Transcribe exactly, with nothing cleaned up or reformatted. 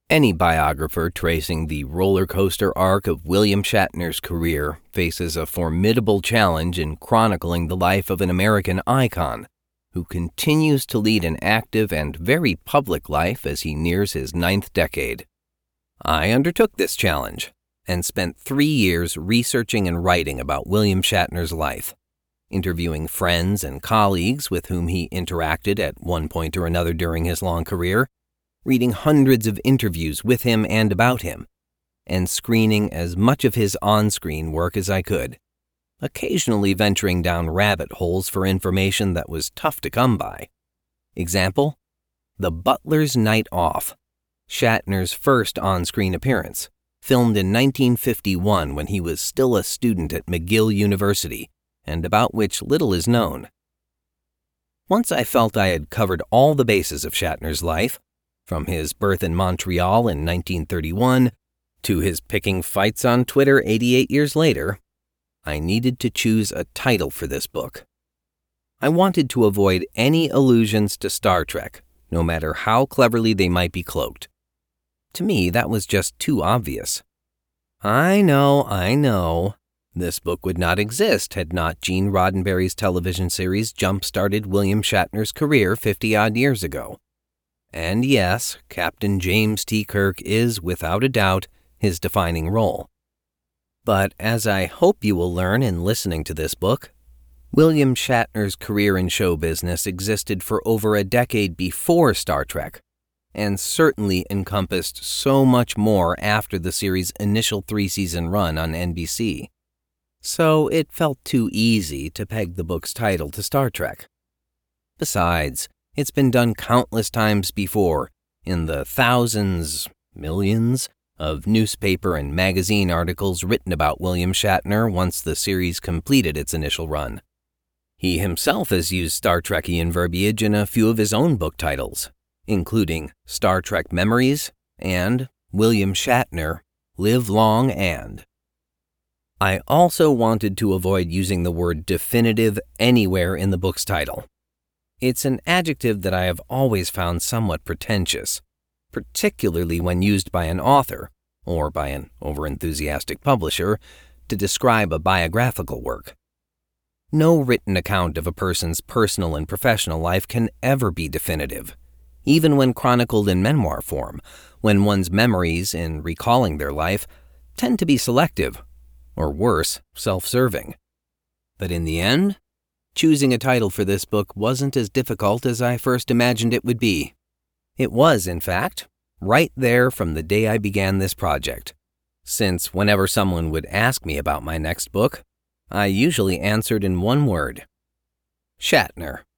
Any biographer tracing the roller coaster arc of William Shatner's career faces a formidable challenge in chronicling the life of an American icon who continues to lead an active and very public life as he nears his ninth decade. I undertook this challenge and spent three years researching and writing about William Shatner's life, interviewing friends and colleagues with whom he interacted at one point or another during his long career, reading hundreds of interviews with him and about him, and screening as much of his on-screen work as I could, occasionally venturing down rabbit holes for information that was tough to come by. Example: The Butler's Night Off, Shatner's first on-screen appearance, filmed in nineteen fifty-one when he was still a student at McGill University, and about which little is known. Once I felt I had covered all the bases of Shatner's life, from his birth in Montreal in nineteen thirty-one to his picking fights on Twitter eighty-eight years later, I needed to choose a title for this book. I wanted to avoid any allusions to Star Trek, no matter how cleverly they might be cloaked. To me, that was just too obvious. I know, I know. This book would not exist had not Gene Roddenberry's television series jump-started William Shatner's career fifty-odd years ago. And yes, Captain James T. Kirk is, without a doubt, his defining role. But as I hope you will learn in listening to this book, William Shatner's career in show business existed for over a decade before Star Trek, and certainly encompassed so much more after the series' initial three-season run on N B C. So it felt too easy to peg the book's title to Star Trek. Besides, it's been done countless times before, in the thousands, millions, of newspaper and magazine articles written about William Shatner once the series completed its initial run. He himself has used Star Trekian verbiage in a few of his own book titles, including Star Trek Memories and William Shatner, Live Long and. I also wanted to avoid using the word definitive anywhere in the book's title. It's an adjective that I have always found somewhat pretentious, particularly when used by an author, or by an overenthusiastic publisher, to describe a biographical work. No written account of a person's personal and professional life can ever be definitive, even when chronicled in memoir form, when one's memories in recalling their life tend to be selective, or worse, self-serving. But in the end, choosing a title for this book wasn't as difficult as I first imagined it would be. It was, in fact, right there from the day I began this project, since whenever someone would ask me about my next book, I usually answered in one word: Shatner.